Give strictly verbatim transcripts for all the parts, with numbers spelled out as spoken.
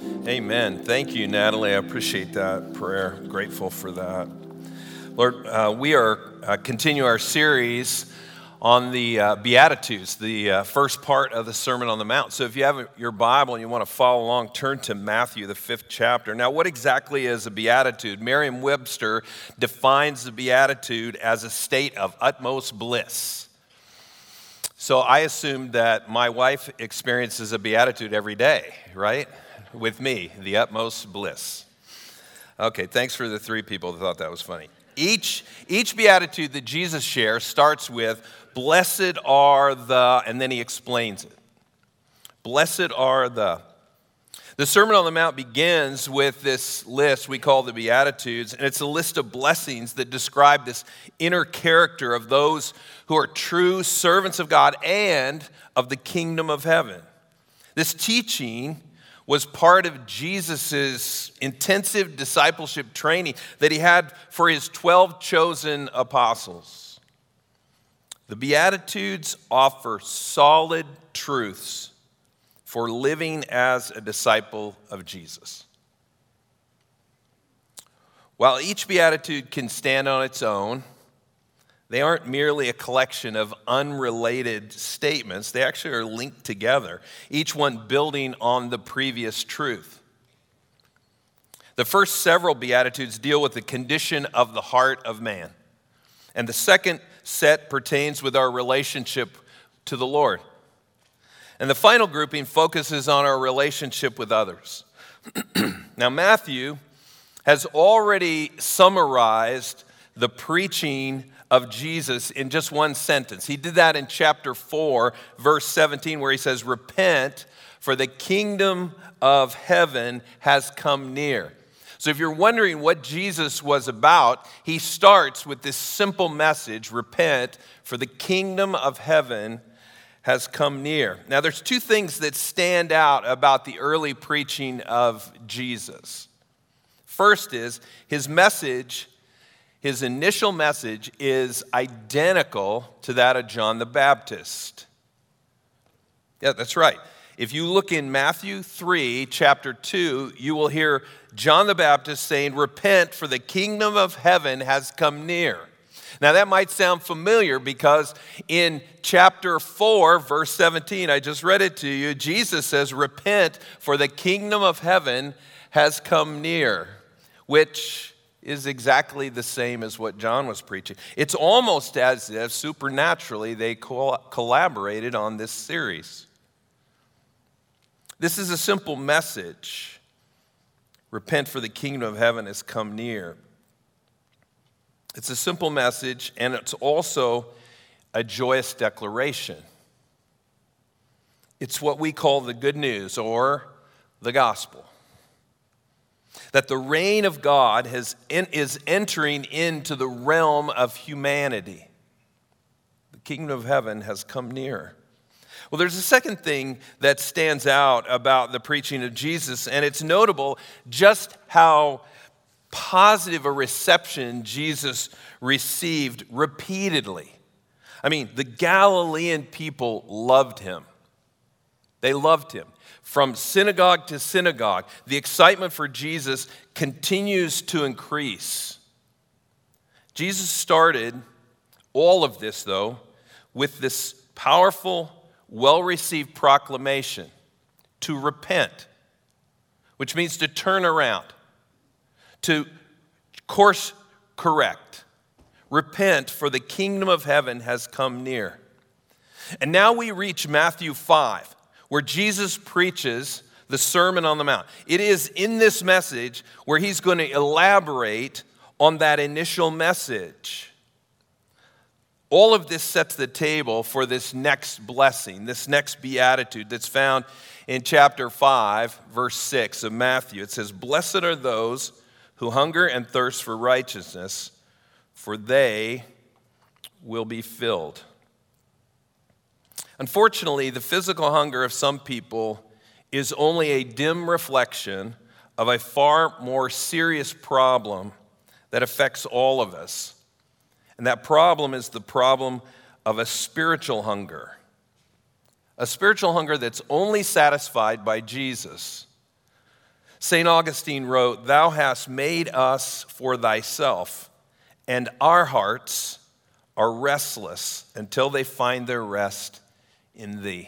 Amen. Thank you, Natalie. I appreciate that prayer. Grateful for that. Lord, uh, we are uh, continue our series on the uh, Beatitudes, the uh, first part of the Sermon on the Mount. So if you have your Bible and you want to follow along, turn to Matthew, the fifth chapter. Now, what exactly is a beatitude? Merriam-Webster defines the beatitude as a state of utmost bliss. So I assume that my wife experiences a beatitude every day, right? With me, the utmost bliss. Okay, thanks for the three people that thought that was funny. Each, each beatitude that Jesus shares starts with, blessed are the, and then he explains it. Blessed are the. The Sermon on the Mount begins with this list we call the Beatitudes, and it's a list of blessings that describe this inner character of those who are true servants of God and of the kingdom of heaven. This teaching was part of Jesus' intensive discipleship training that he had for his twelve chosen apostles. The Beatitudes offer solid truths for living as a disciple of Jesus. While each beatitude can stand on its own, they aren't merely a collection of unrelated statements. They actually are linked together, each one building on the previous truth. The first several beatitudes deal with the condition of the heart of man, and the second set pertains with our relationship to the Lord. And the final grouping focuses on our relationship with others. Now, Matthew has already summarized the preaching of Jesus in just one sentence. He did that in chapter four, verse seventeen, where he says, "Repent, for the kingdom of heaven has come near." So if you're wondering what Jesus was about, he starts with this simple message, repent, for the kingdom of heaven has come near. Now, there's two things that stand out about the early preaching of Jesus. First is his message, his initial message is identical to that of John the Baptist. Yeah, that's right. If you look in Matthew three, chapter two, you will hear John the Baptist saying, "Repent, for the kingdom of heaven has come near." Now that might sound familiar because in chapter four, verse seventeen, I just read it to you, Jesus says, "Repent, for the kingdom of heaven has come near," which is exactly the same as what John was preaching. It's almost as if supernaturally they co- collaborated on this series. This is a simple message. Repent, for the kingdom of heaven has come near. It's a simple message, and it's also a joyous declaration. It's what we call the good news, or the gospel. That the reign of God has, is entering into the realm of humanity. The kingdom of heaven has come near. Well, there's a second thing that stands out about the preaching of Jesus, and it's notable just how positive a reception Jesus received repeatedly. I mean, the Galilean people loved him. They loved him. From synagogue to synagogue, the excitement for Jesus continues to increase. Jesus started all of this, though, with this powerful, well-received proclamation to repent, which means to turn around, to course correct. Repent, for the kingdom of heaven has come near. And now we reach Matthew five, where Jesus preaches the Sermon on the Mount. It is in this message where he's going to elaborate on that initial message. All of this sets the table for this next blessing, this next beatitude that's found in chapter five, verse six of Matthew. It says, "Blessed are those who hunger and thirst for righteousness, for they will be filled." Unfortunately, the physical hunger of some people is only a dim reflection of a far more serious problem that affects all of us. And that problem is the problem of a spiritual hunger. A spiritual hunger that's only satisfied by Jesus. Saint Augustine wrote, "Thou hast made us for thyself, and our hearts are restless until they find their rest in thee."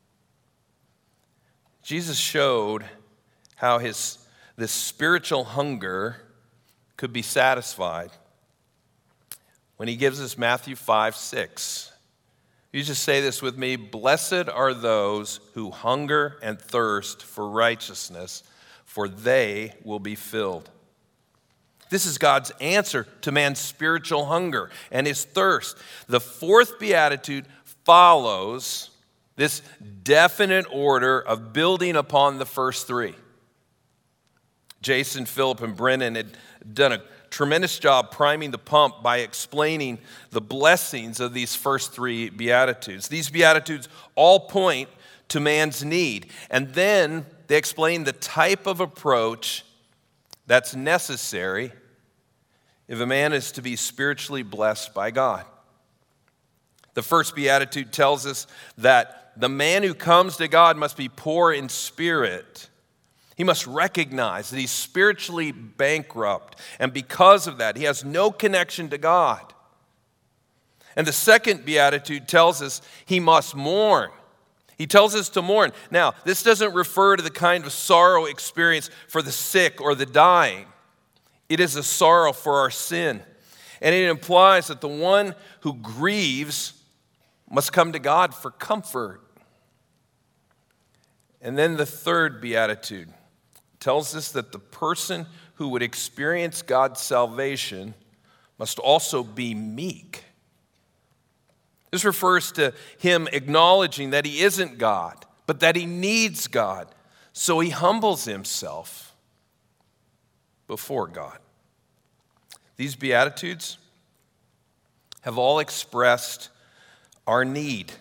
Jesus showed how his this spiritual hunger could be satisfied when he gives us Matthew five six. You just say this with me: "Blessed are those who hunger and thirst for righteousness, for they will be filled." This is God's answer to man's spiritual hunger and his thirst. The fourth beatitude follows this definite order of building upon the first three. Jason, Philip, and Brennan had done a tremendous job priming the pump by explaining the blessings of these first three beatitudes. These beatitudes all point to man's need, and then they explain the type of approach that's necessary if a man is to be spiritually blessed by God. The first beatitude tells us that the man who comes to God must be poor in spirit. He must recognize that he's spiritually bankrupt, and because of that, he has no connection to God. And the second beatitude tells us he must mourn. He tells us to mourn. Now, this doesn't refer to the kind of sorrow experienced for the sick or the dying. It is a sorrow for our sin. And it implies that the one who grieves must come to God for comfort. And then the third beatitude tells us that the person who would experience God's salvation must also be meek. This refers to him acknowledging that he isn't God, but that he needs God. So he humbles himself before God. These Beatitudes have all expressed our need.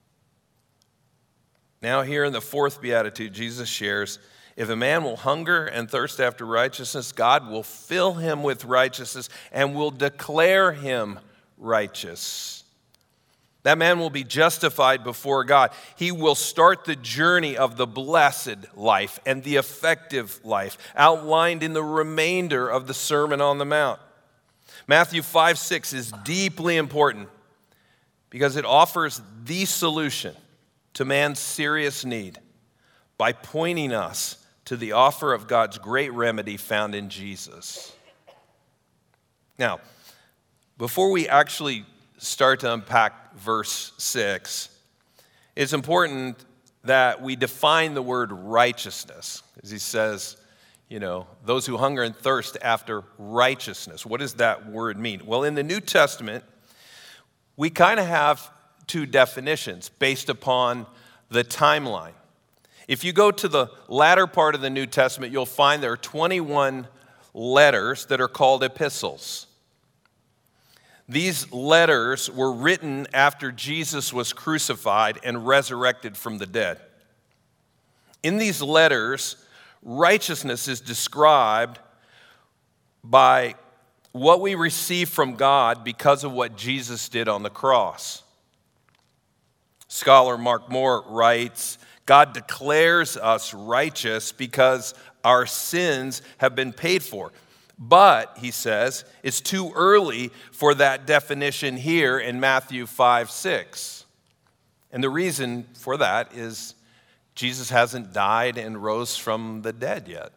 Now, here in the fourth Beatitude, Jesus shares, if a man will hunger and thirst after righteousness, God will fill him with righteousness and will declare him righteous. That man will be justified before God. He will start the journey of the blessed life and the effective life outlined in the remainder of the Sermon on the Mount. Matthew five six is deeply important because it offers the solution to man's serious need by pointing us to the offer of God's great remedy found in Jesus. Now, before we actually start to unpack verse six, it's important that we define the word righteousness. As he says, you know, those who hunger and thirst after righteousness. What does that word mean? Well, in the New Testament, we kind of have two definitions based upon the timeline. If you go to the latter part of the New Testament, you'll find there are twenty-one letters that are called epistles. These letters were written after Jesus was crucified and resurrected from the dead. In these letters, righteousness is described by what we receive from God because of what Jesus did on the cross. Scholar Mark Moore writes, God declares us righteous because our sins have been paid for. But, he says, it's too early for that definition here in Matthew five six. And the reason for that is Jesus hasn't died and rose from the dead yet.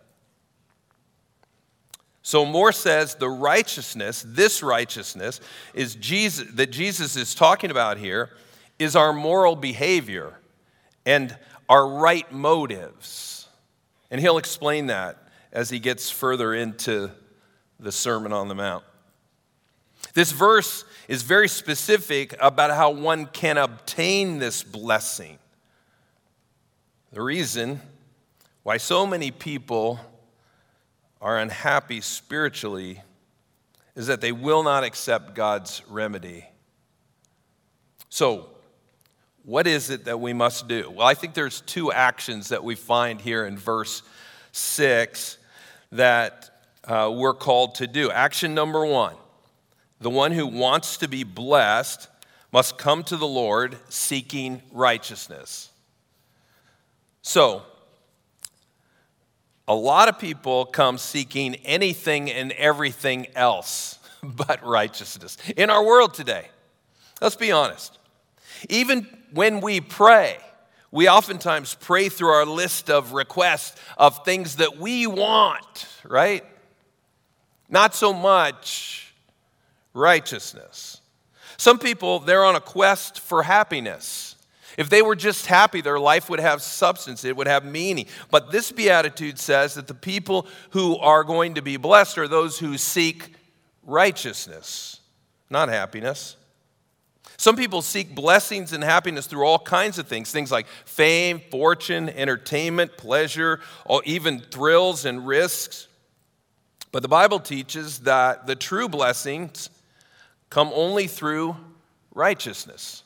So Moore says the righteousness, this righteousness, is Jesus that Jesus is talking about here is our moral behavior and our right motives. And he'll explain that as he gets further into the Sermon on the Mount. This verse is very specific about how one can obtain this blessing. The reason why so many people are unhappy spiritually is that they will not accept God's remedy. So, what is it that we must do? Well, I think there's two actions that we find here in verse six that uh, we're called to do. Action number one, the one who wants to be blessed must come to the Lord seeking righteousness. So, A lot of people come seeking anything and everything else but righteousness in our world today. Let's be honest. Even when we pray, we oftentimes pray through our list of requests of things that we want, right? Not so much righteousness. Some people, they're on a quest for happiness. If they were just happy, their life would have substance, it would have meaning. But this beatitude says that the people who are going to be blessed are those who seek righteousness, not happiness. Some people seek blessings and happiness through all kinds of things, things like fame, fortune, entertainment, pleasure, or even thrills and risks. But the Bible teaches that the true blessings come only through righteousness.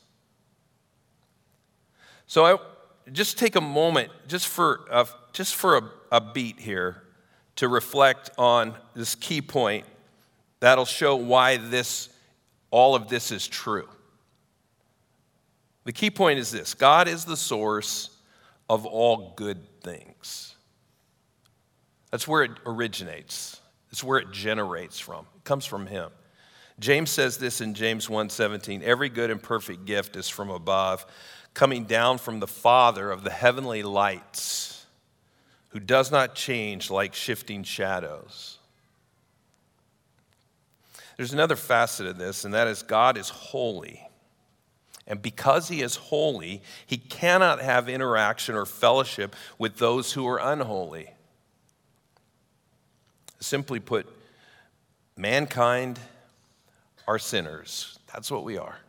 So I just take a moment, just for a, just for a, a beat here, to reflect on this key point that'll show why this, all of this is true. The key point is this: God is the source of all good things. That's where it originates. It's where it generates from. It comes from Him. James says this in James one seventeen, every good and perfect gift is from above, coming down from the Father of the heavenly lights, who does not change like shifting shadows. There's another facet of this, and that is God is holy. And because He is holy, He cannot have interaction or fellowship with those who are unholy. Simply put, mankind are sinners. That's what we are.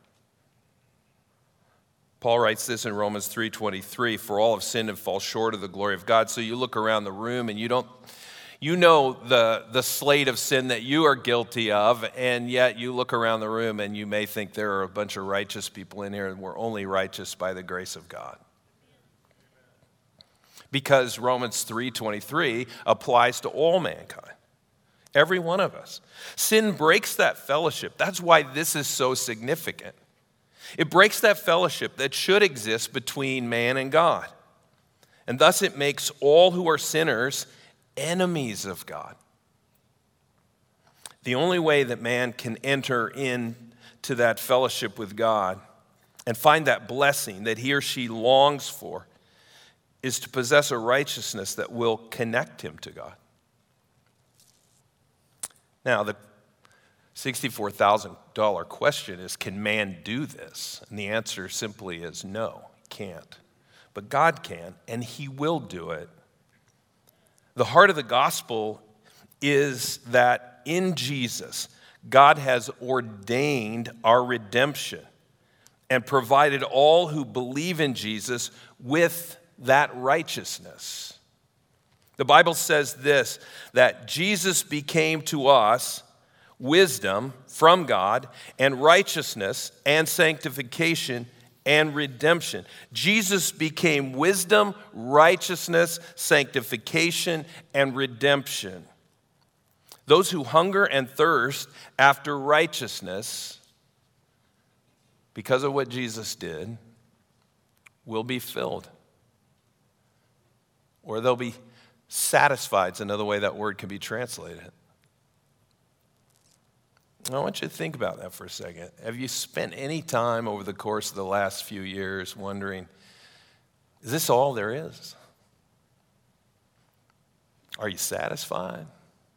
Paul writes this in Romans three twenty-three, for all have sinned and fall short of the glory of God. So you look around the room and you don't, you know the, the slate of sin that you are guilty of, and yet you look around the room and you may think there are a bunch of righteous people in here and we're only righteous by the grace of God. Because Romans three twenty-three applies to all mankind. Every one of us. Sin breaks that fellowship. That's why this is so significant. It breaks that fellowship that should exist between man and God. And thus it makes all who are sinners enemies of God. The only way that man can enter into that fellowship with God and find that blessing that he or she longs for is to possess a righteousness that will connect him to God. Now, the sixty-four thousand dollars question is, can man do this? And the answer simply is no, he can't. But God can, and He will do it. The heart of the gospel is that in Jesus, God has ordained our redemption and provided all who believe in Jesus with that righteousness. The Bible says this, that Jesus became to us wisdom from God and righteousness and sanctification and redemption. Jesus became wisdom, righteousness, sanctification, and redemption. Those who hunger and thirst after righteousness, because of what Jesus did, will be filled. Or they'll be satisfied is another way that word can be translated. I want you to think about that for a second. Have you spent any time over the course of the last few years wondering, is this all there is? Are you satisfied?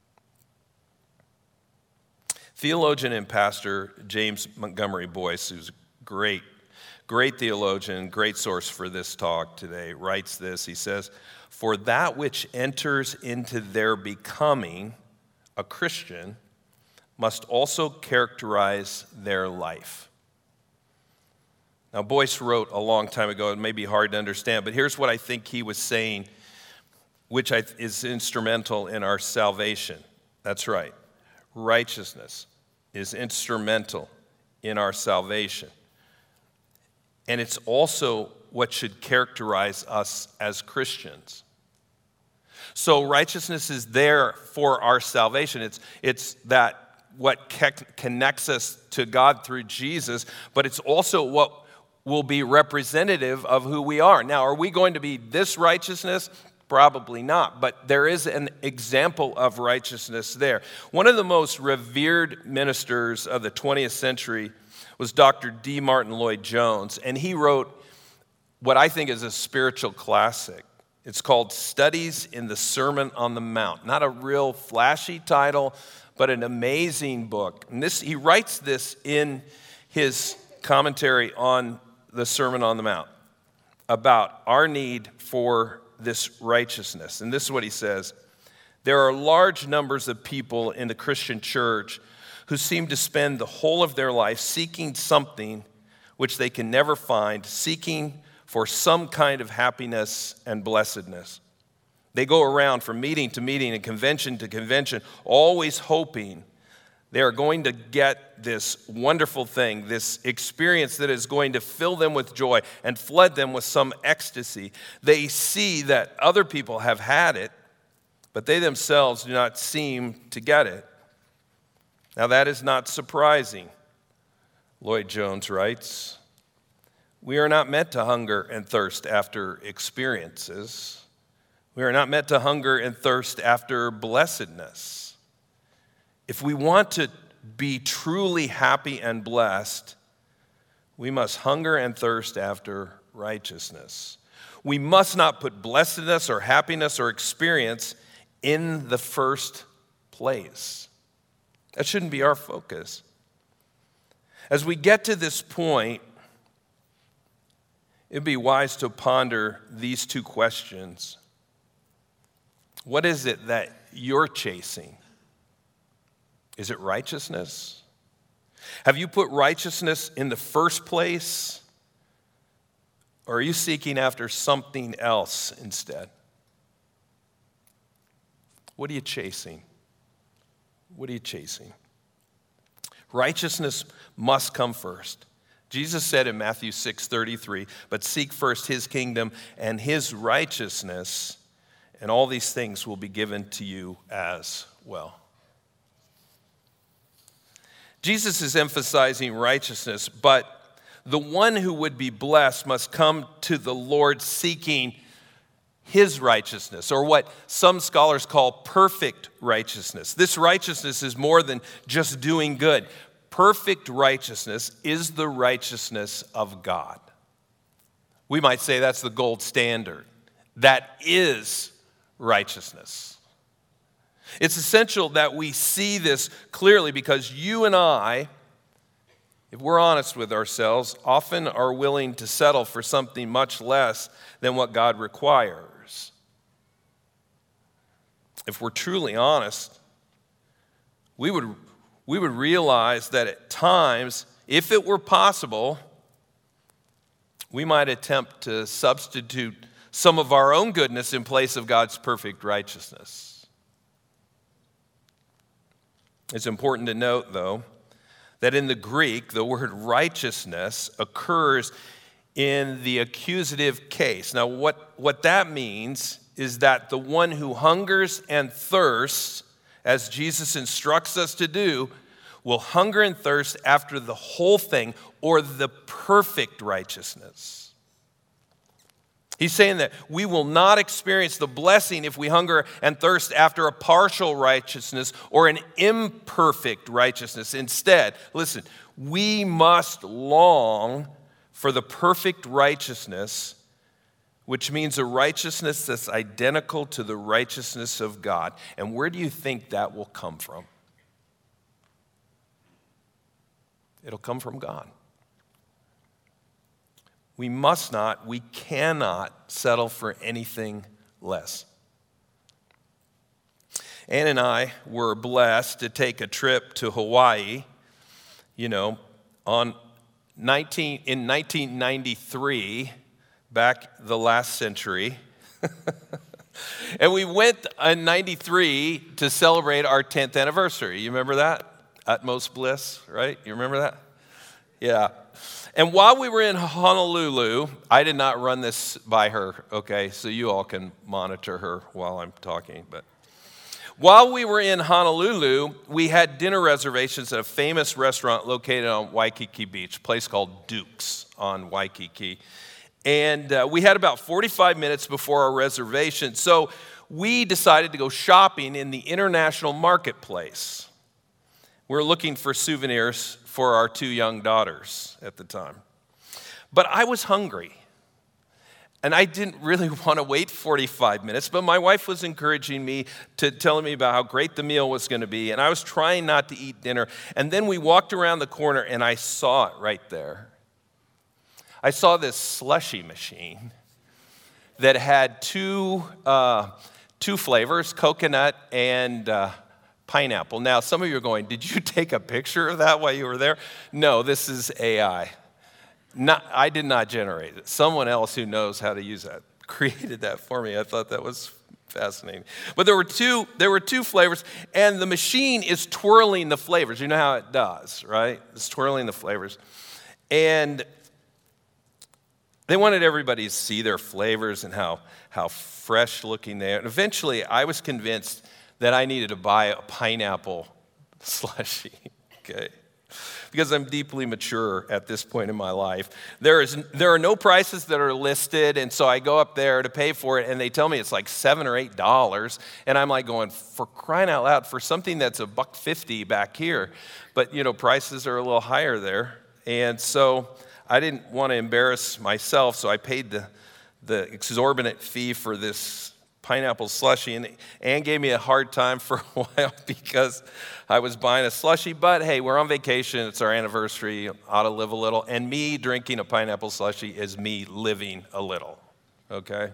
Theologian and pastor James Montgomery Boyce, who's a great, great theologian, great source for this talk today, writes this. He says, for that which enters into their becoming a Christian must also characterize their life. Now, Boyce wrote a long time ago, it may be hard to understand, but here's what I think he was saying, which is instrumental in our salvation. That's right. Righteousness is instrumental in our salvation. And it's also what should characterize us as Christians. So righteousness is there for our salvation. It's, it's that what connects us to God through Jesus, but it's also what will be representative of who we are. Now, are we going to be this righteousness Probably not, but there is an example of righteousness there. One of the most revered ministers of the twentieth century was Doctor D. Martin Lloyd-Jones, and he wrote what I think is a spiritual classic. It's called Studies in the Sermon on the Mount. Not a real flashy title, but an amazing book. And this, he writes this in his commentary on the Sermon on the Mount about our need for this righteousness. And this is what he says. There are large numbers of people in the Christian church who seem to spend the whole of their life seeking something which they can never find, seeking for some kind of happiness and blessedness. They go around from meeting to meeting and convention to convention, always hoping they are going to get this wonderful thing, this experience that is going to fill them with joy and flood them with some ecstasy. They see that other people have had it, but they themselves do not seem to get it. Now, that is not surprising, Lloyd-Jones writes. We are not meant to hunger and thirst after experiences. We are not meant to hunger and thirst after blessedness. If we want to be truly happy and blessed, we must hunger and thirst after righteousness. We must not put blessedness or happiness or experience in the first place. That shouldn't be our focus. As we get to this point, it'd be wise to ponder these two questions. What is it that you're chasing? Is it righteousness? Have you put righteousness in the first place? Or are you seeking after something else instead? What are you chasing? What are you chasing? Righteousness must come first. Jesus said in Matthew six thirty-three, but seek first his kingdom and his righteousness, and all these things will be given to you as well. Jesus is emphasizing righteousness, but the one who would be blessed must come to the Lord seeking his righteousness, or what some scholars call perfect righteousness. This righteousness is more than just doing good. Perfect righteousness is the righteousness of God. We might say that's the gold standard. That is righteousness. It's essential that we see this clearly because you and I, if we're honest with ourselves, often are willing to settle for something much less than what God requires. If we're truly honest, we would, we would realize that at times, if it were possible, we might attempt to substitute some of our own goodness in place of God's perfect righteousness. It's important to note, though, that in the Greek, the word righteousness occurs in the accusative case. Now, what, what that means is that the one who hungers and thirsts, as Jesus instructs us to do, will hunger and thirst after the whole thing or the perfect righteousness. He's saying that we will not experience the blessing if we hunger and thirst after a partial righteousness or an imperfect righteousness. Instead, listen, we must long for the perfect righteousness, which means a righteousness that's identical to the righteousness of God. And where do you think that will come from? It'll come from God. We must not, we cannot settle for anything less. Ann and I were blessed to take a trip to Hawaii, you know, on nineteen in nineteen ninety-three, back the last century. And we went in ninety-three to celebrate our tenth anniversary. You remember that? Utmost bliss, right? You remember that? Yeah. And while we were in Honolulu, I did not run this by her, okay? So you all can monitor her while I'm talking. But while we were in Honolulu, we had dinner reservations at a famous restaurant located on Waikiki Beach, a place called Duke's on Waikiki. And uh, we had about forty-five minutes before our reservation. So we decided to go shopping in the International Marketplace. We were looking for souvenirs for our two young daughters at the time. But I was hungry. And I didn't really want to wait forty-five minutes, but my wife was encouraging me, to telling me about how great the meal was going to be, and I was trying not to eat dinner. And then we walked around the corner, and I saw it right there. I saw this slushy machine that had two, uh, two flavors, coconut and uh, pineapple. Now, some of you are going, did you take a picture of that while you were there? No, this is A I. Not, I did not generate it. Someone else who knows how to use that created that for me. I thought that was fascinating. But there were two, there were two flavors, and the machine is twirling the flavors. You know how it does, right? It's twirling the flavors. And they wanted everybody to see their flavors and how, how fresh looking they are. And eventually, I was convinced that I needed to buy a pineapple slushie, okay? Because I'm deeply mature at this point in my life. There is there are no prices that are listed, and so I go up there to pay for it, and they tell me it's like seven or eight dollars, and I'm like going, for crying out loud, for something that's a buck fifty back here, but you know prices are a little higher there, and so I didn't want to embarrass myself, so I paid the the exorbitant fee for this pineapple slushie, and Ann gave me a hard time for a while because I was buying a slushie, but hey, we're on vacation, it's our anniversary, ought to live a little, and me drinking a pineapple slushie is me living a little, okay?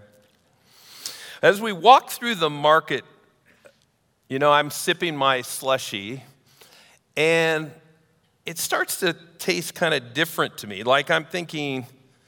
As we walk through the market, you know, I'm sipping my slushie, and it starts to taste kind of different to me, like I'm thinking,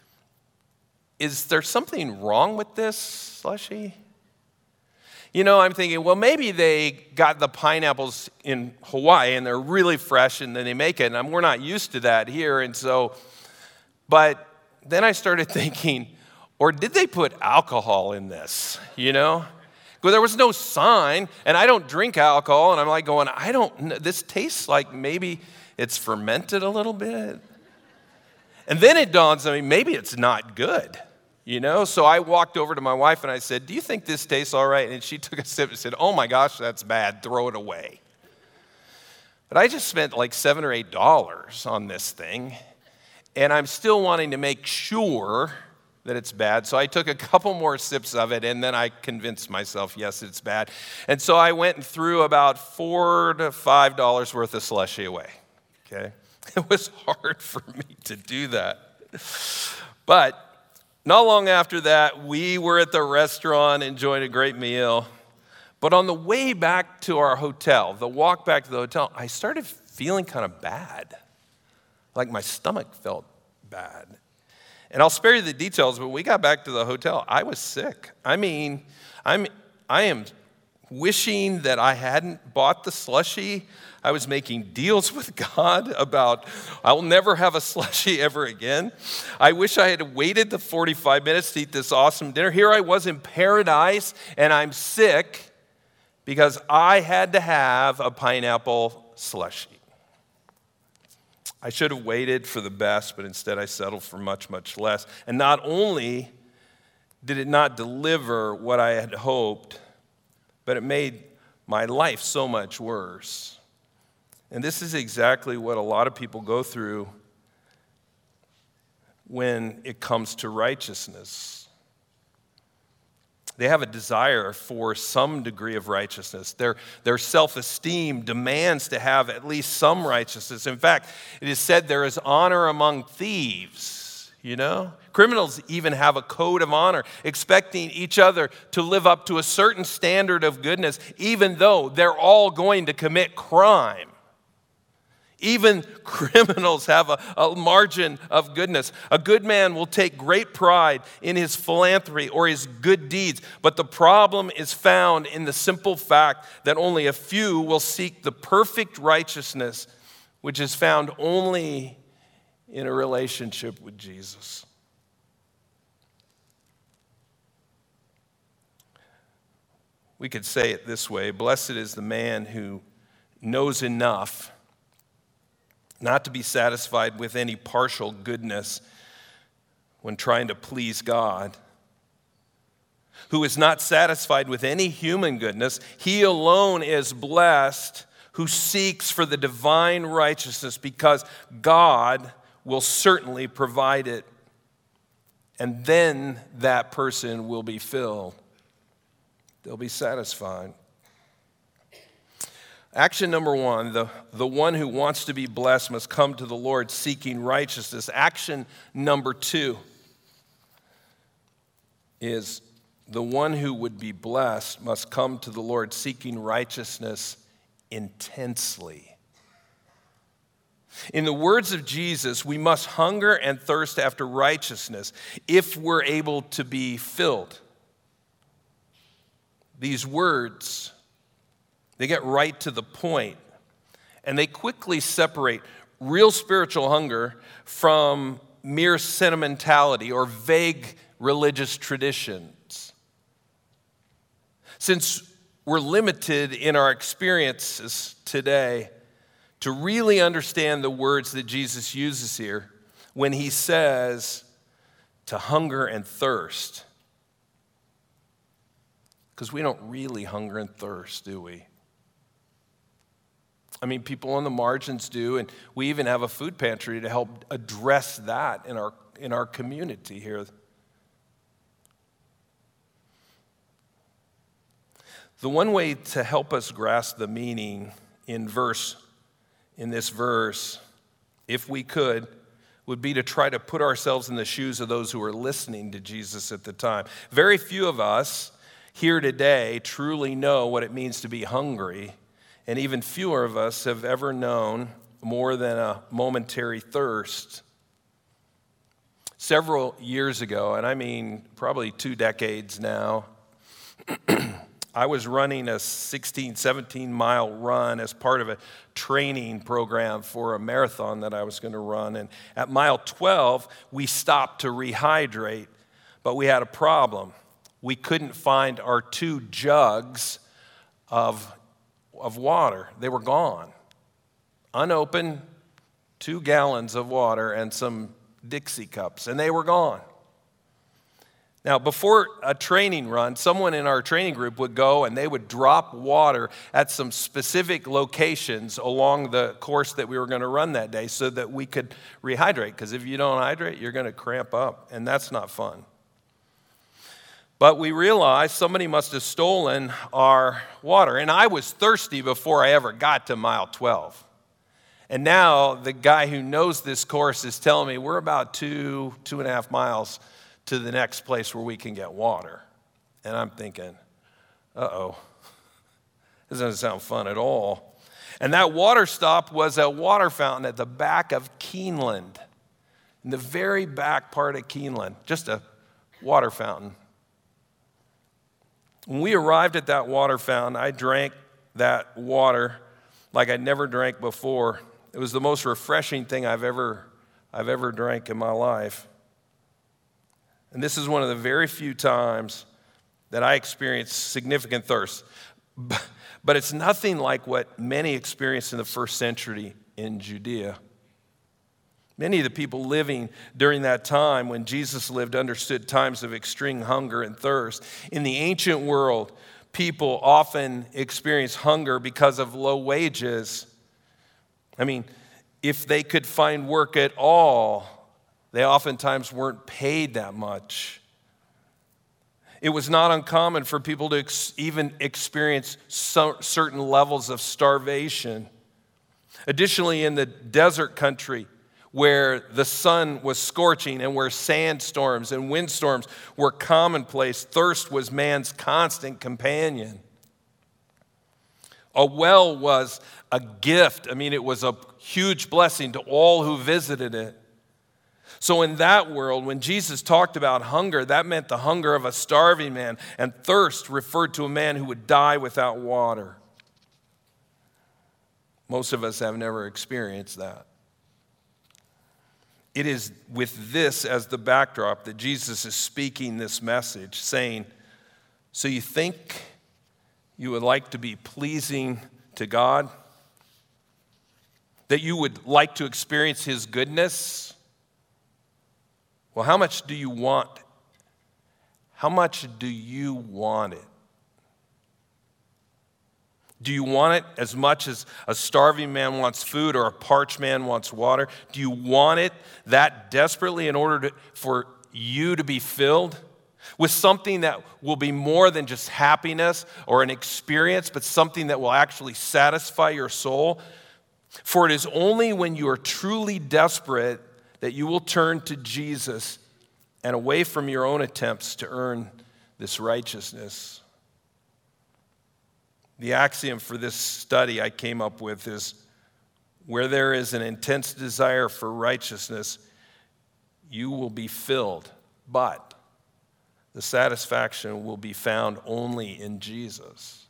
is there something wrong with this slushie? You know, I'm thinking, well, maybe they got the pineapples in Hawaii and they're really fresh and then they make it, and we're not used to that here. And so, but then I started thinking, or did they put alcohol in this, you know? Because there was no sign, and I don't drink alcohol, and I'm like going, I don't, this tastes like maybe it's fermented a little bit. And then it dawns on me, maybe it's not good. You know, so I walked over to my wife and I said, do you think this tastes all right? And she took a sip and said, oh my gosh, that's bad, throw it away. But I just spent like seven or eight dollars on this thing, and I'm still wanting to make sure that it's bad. So I took a couple more sips of it, and then I convinced myself, yes, it's bad. And so I went and threw about four to five dollars worth of slushy away, okay? It was hard for me to do that. But not long after that, we were at the restaurant enjoying a great meal. But on the way back to our hotel, the walk back to the hotel, I started feeling kind of bad. Like my stomach felt bad. And I'll spare you the details, but when we got back to the hotel, I was sick. I mean, I'm, I am wishing that I hadn't bought the slushie. I was making deals with God about I'll never have a slushie ever again. I wish I had waited the forty-five minutes to eat this awesome dinner. Here I was in paradise, and I'm sick because I had to have a pineapple slushie. I should have waited for the best, but instead I settled for much, much less. And not only did it not deliver what I had hoped, but it made my life so much worse. And this is exactly what a lot of people go through when it comes to righteousness. They have a desire for some degree of righteousness. Their, their self-esteem demands to have at least some righteousness. In fact, it is said there is honor among thieves, you know? Criminals even have a code of honor, expecting each other to live up to a certain standard of goodness, even though they're all going to commit crime. Even criminals have a, a margin of goodness. A good man will take great pride in his philanthropy or his good deeds, but the problem is found in the simple fact that only a few will seek the perfect righteousness, which is found only in a relationship with Jesus. We could say it this way: blessed is the man who knows enough not to be satisfied with any partial goodness when trying to please God, who is not satisfied with any human goodness. He alone is blessed who seeks for the divine righteousness, because God will certainly provide it. And then that person will be filled. They'll be satisfied. Action number one, the, the one who wants to be blessed must come to the Lord seeking righteousness. Action number two is the one who would be blessed must come to the Lord seeking righteousness intensely. In the words of Jesus, we must hunger and thirst after righteousness if we're able to be filled. These words, they get right to the point, and they quickly separate real spiritual hunger from mere sentimentality or vague religious traditions. Since we're limited in our experiences today to really understand the words that Jesus uses here when he says to hunger and thirst, because we don't really hunger and thirst, do we? I mean, people on the margins do, and we even have a food pantry to help address that in our in our community here. The one way to help us grasp the meaning in verse, in this verse, if we could, would be to try to put ourselves in the shoes of those who were listening to Jesus at the time. Very few of us here today truly know what it means to be hungry, and even fewer of us have ever known more than a momentary thirst. Several years ago, and I mean probably two decades now, I was running a sixteen, seventeen mile run as part of a training program for a marathon that I was going to run. And at mile twelve, we stopped to rehydrate, but we had a problem. We couldn't find our two jugs of, of water. They were gone. Unopened, two gallons of water and some Dixie cups, and they were gone. Now, before a training run, someone in our training group would go and they would drop water at some specific locations along the course that we were going to run that day so that we could rehydrate. Because if you don't hydrate, you're going to cramp up, and that's not fun. But we realized somebody must have stolen our water, and I was thirsty before I ever got to mile twelve. And now the guy who knows this course is telling me we're about two, two and a half miles to the next place where we can get water. And I'm thinking, uh-oh, this doesn't sound fun at all. And that water stop was a water fountain at the back of Keeneland, in the very back part of Keeneland, just a water fountain. When we arrived at that water fountain, I drank that water like I'd never drank before. It was the most refreshing thing I've ever, I've ever drank in my life. And this is one of the very few times that I experienced significant thirst. But it's nothing like what many experienced in the first century in Judea. Many of the people living during that time when Jesus lived understood times of extreme hunger and thirst. In the ancient world, people often experienced hunger because of low wages. I mean, if they could find work at all, they oftentimes weren't paid that much. It was not uncommon for people to ex- even experience so, certain levels of starvation. Additionally, in the desert country, where the sun was scorching and where sandstorms and windstorms were commonplace, thirst was man's constant companion. A well was a gift. I mean, it was a huge blessing to all who visited it. So in that world, when Jesus talked about hunger, that meant the hunger of a starving man, and thirst referred to a man who would die without water. Most of us have never experienced that. It is with this as the backdrop that Jesus is speaking this message, saying, so you think you would like to be pleasing to God? That you would like to experience His goodness? Well, how much do you want? How much do you want it? Do you want it as much as a starving man wants food or a parched man wants water? Do you want it that desperately in order to, for you to be filled with something that will be more than just happiness or an experience, but something that will actually satisfy your soul? For it is only when you are truly desperate that you will turn to Jesus and away from your own attempts to earn this righteousness. The axiom for this study I came up with is, where there is an intense desire for righteousness, you will be filled, but the satisfaction will be found only in Jesus.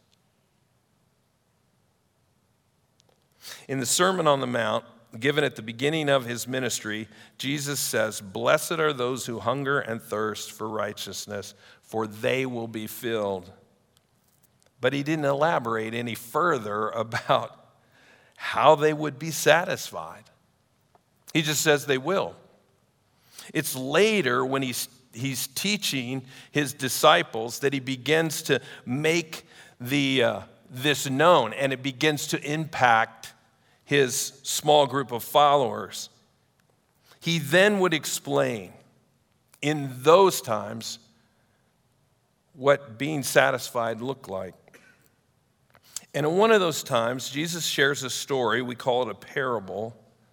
In the Sermon on the Mount, given at the beginning of his ministry, Jesus says, "Blessed are those who hunger and thirst for righteousness, for they will be filled." But he didn't elaborate any further about how they would be satisfied. He just says they will. It's later when he's, he's teaching his disciples that he begins to make the, uh, this known, and it begins to impact his small group of followers. He then would explain in those times what being satisfied looked like. And in one of those times, Jesus shares a story, we call it a parable,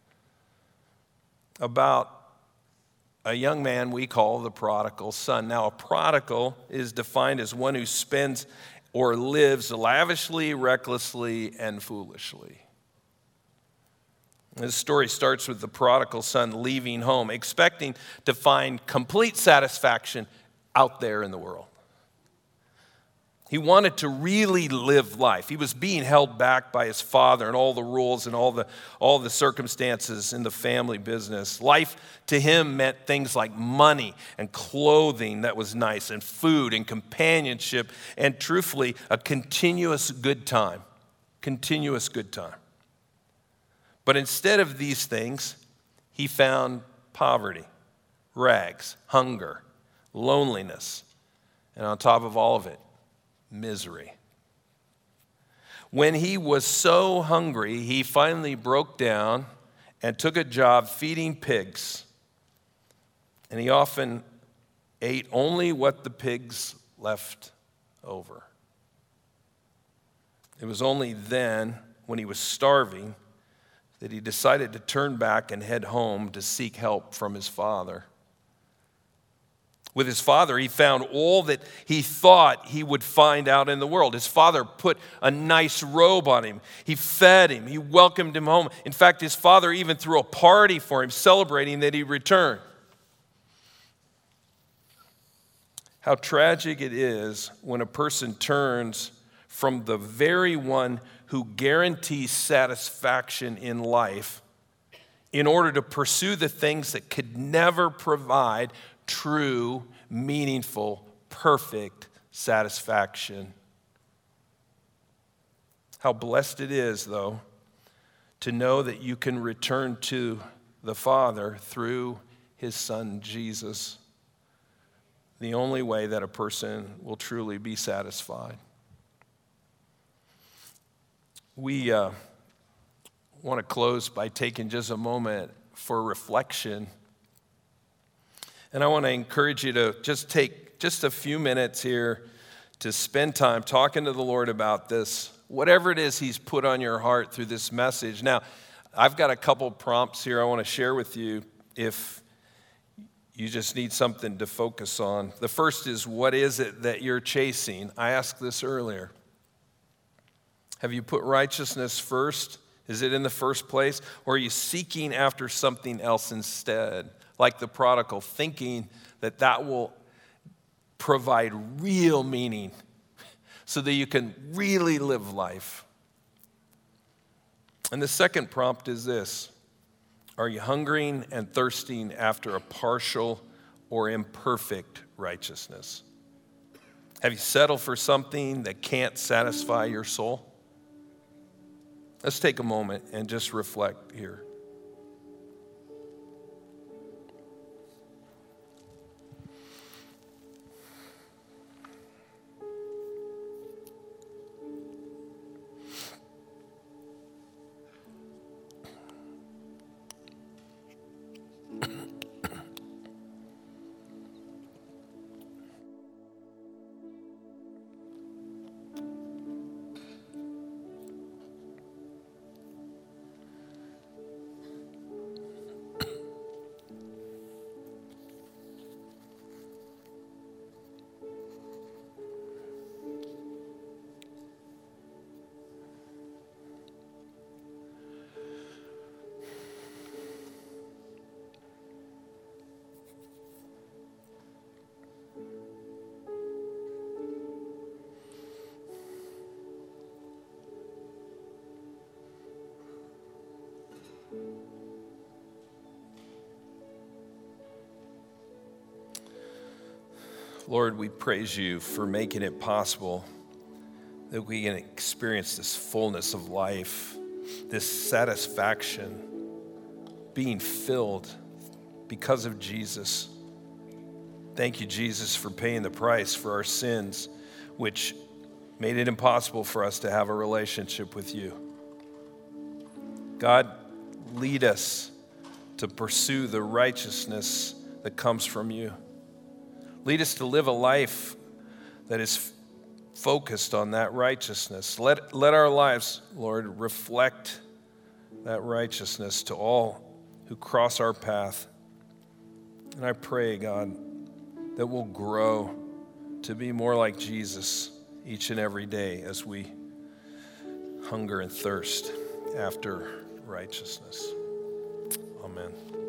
about a young man we call the prodigal son. Now, a prodigal is defined as one who spends or lives lavishly, recklessly, and foolishly. This story starts with the prodigal son leaving home, expecting to find complete satisfaction out there in the world. He wanted to really live life. He was being held back by his father and all the rules and all the, all the circumstances in the family business. Life to him meant things like money and clothing that was nice and food and companionship and, truthfully, a continuous good time. Continuous good time. But instead of these things, he found poverty, rags, hunger, loneliness, and on top of all of it, misery. When he was so hungry, he finally broke down and took a job feeding pigs. And he often ate only what the pigs left over. It was only then, when he was starving, that he decided to turn back and head home to seek help from his father. With his father, he found all that he thought he would find out in the world. His father put a nice robe on him. He fed him. He welcomed him home. In fact, his father even threw a party for him, celebrating that he returned. How tragic it is when a person turns from the very one who guarantees satisfaction in life in order to pursue the things that could never provide true, meaningful, perfect satisfaction. How blessed it is, though, to know that you can return to the Father through his Son, Jesus, the only way that a person will truly be satisfied. We uh, want to close by taking just a moment for reflection. And I want to encourage you to just take just a few minutes here to spend time talking to the Lord about this, whatever it is he's put on your heart through this message. Now, I've got a couple prompts here I want to share with you if you just need something to focus on. The first is, what is it that you're chasing? I asked this earlier. Have you put righteousness first? Is it in the first place? Or are you seeking after something else instead? Like the prodigal, thinking that that will provide real meaning so that you can really live life. And the second prompt is this: are you hungering and thirsting after a partial or imperfect righteousness? Have you settled for something that can't satisfy your soul? Let's take a moment and just reflect here. Lord, we praise you for making it possible that we can experience this fullness of life, this satisfaction, being filled because of Jesus. Thank you, Jesus, for paying the price for our sins, which made it impossible for us to have a relationship with you. God, lead us to pursue the righteousness that comes from you. Lead us to live a life that is focused on that righteousness. Let, let our lives, Lord, reflect that righteousness to all who cross our path. And I pray, God, that we'll grow to be more like Jesus each and every day as we hunger and thirst after righteousness. Amen.